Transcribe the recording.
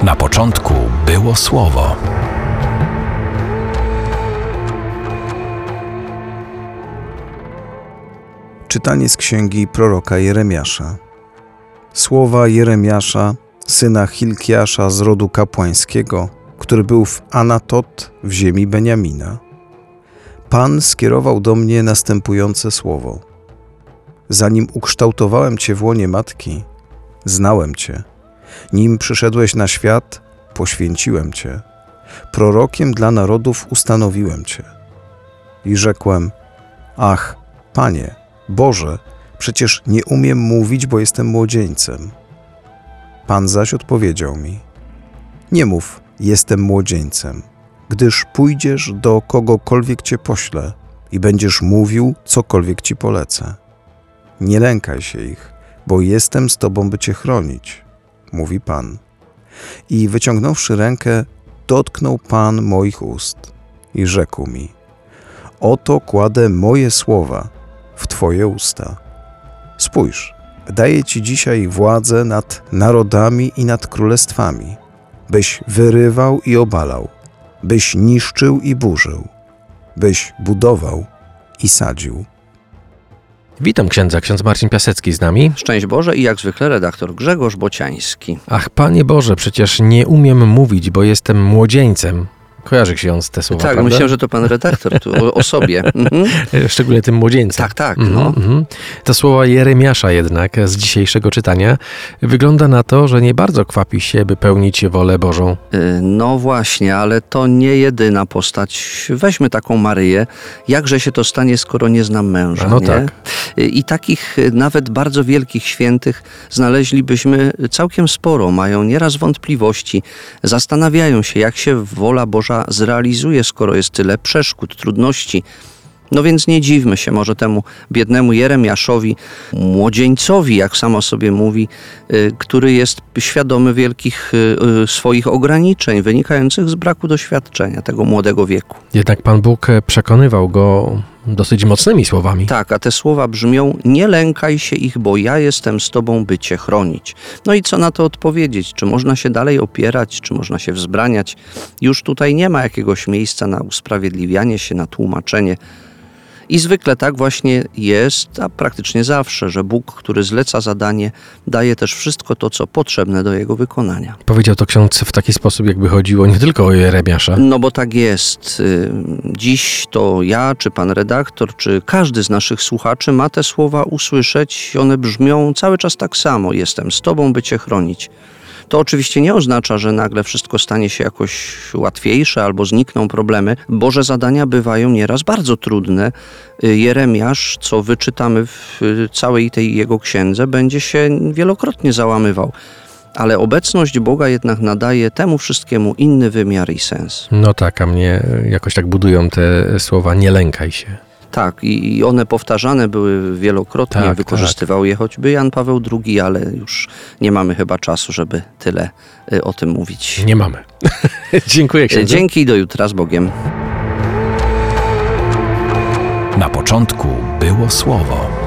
Na początku było Słowo. Czytanie z księgi proroka Jeremiasza. Słowa Jeremiasza, syna Hilkiasza z rodu kapłańskiego, który był w Anatot w ziemi Beniamina. Pan skierował do mnie następujące słowo. Zanim ukształtowałem Cię w łonie matki, znałem Cię. Nim przyszedłeś na świat, poświęciłem Cię. Prorokiem dla narodów ustanowiłem Cię. I rzekłem, ach, Panie, Boże, przecież nie umiem mówić, bo jestem młodzieńcem. Pan zaś odpowiedział mi, nie mów, jestem młodzieńcem, gdyż pójdziesz do kogokolwiek Cię poślę i będziesz mówił, cokolwiek Ci polecę. Nie lękaj się ich, bo jestem z Tobą, by Cię chronić, mówi Pan. I wyciągnąwszy rękę, dotknął Pan moich ust i rzekł mi, oto kładę moje słowa w Twoje usta. Spójrz, daję Ci dzisiaj władzę nad narodami i nad królestwami, byś wyrywał i obalał, byś niszczył i burzył, byś budował i sadził. Witam księdza, ksiądz Marcin Piasecki z nami. Szczęść Boże i jak zwykle redaktor Grzegorz Bociański. Ach, Panie Boże, przecież nie umiem mówić, bo jestem młodzieńcem. Kojarzy ksiądz te słowa, Tak, prawda? myślałem, że to pan redaktor tu o sobie. Szczególnie tym młodzieńcem. Tak, no. Te słowa Jeremiasza jednak z dzisiejszego czytania wygląda na to, że nie bardzo kwapi się, by pełnić wolę Bożą. No właśnie, ale to nie jedyna postać. Weźmy taką Maryję. Jakże się to stanie, skoro nie znam męża, No nie? tak. I takich nawet bardzo wielkich świętych znaleźlibyśmy całkiem sporo. Mają nieraz wątpliwości. Zastanawiają się, jak się wola Boża zrealizuje, skoro jest tyle przeszkód, trudności. No więc nie dziwmy się może temu biednemu Jeremiaszowi, młodzieńcowi, jak sama sobie mówi, który jest świadomy wielkich swoich ograniczeń wynikających z braku doświadczenia tego młodego wieku. Jednak Pan Bóg przekonywał go dosyć mocnymi słowami. Tak, a te słowa brzmią, nie lękaj się ich, bo ja jestem z Tobą, by Cię chronić. No i co na to odpowiedzieć? Czy można się dalej opierać, czy można się wzbraniać? Już tutaj nie ma jakiegoś miejsca na usprawiedliwianie się, na tłumaczenie. I zwykle tak właśnie jest, a praktycznie zawsze, że Bóg, który zleca zadanie, daje też wszystko to, co potrzebne do jego wykonania. Powiedział to ksiądz w taki sposób, jakby chodziło nie tylko o Jeremiasza. No bo tak jest. Dziś to ja, czy pan redaktor, czy każdy z naszych słuchaczy ma te słowa usłyszeć. One brzmią cały czas tak samo. Jestem z Tobą, by Cię chronić. To oczywiście nie oznacza, że nagle wszystko stanie się jakoś łatwiejsze albo znikną problemy. Boże zadania bywają nieraz bardzo trudne. Jeremiasz, co wyczytamy w całej tej jego księdze, będzie się wielokrotnie załamywał. Ale obecność Boga jednak nadaje temu wszystkiemu inny wymiar i sens. No tak, a mnie jakoś tak budują te słowa, nie lękaj się. Tak, i one powtarzane były wielokrotnie, Tak, wykorzystywał je choćby Jan Paweł II, ale już nie mamy chyba czasu, żeby tyle o tym mówić. Nie mamy. Dziękuję księdzu. Dzięki i do jutra, z Bogiem. Na początku było Słowo.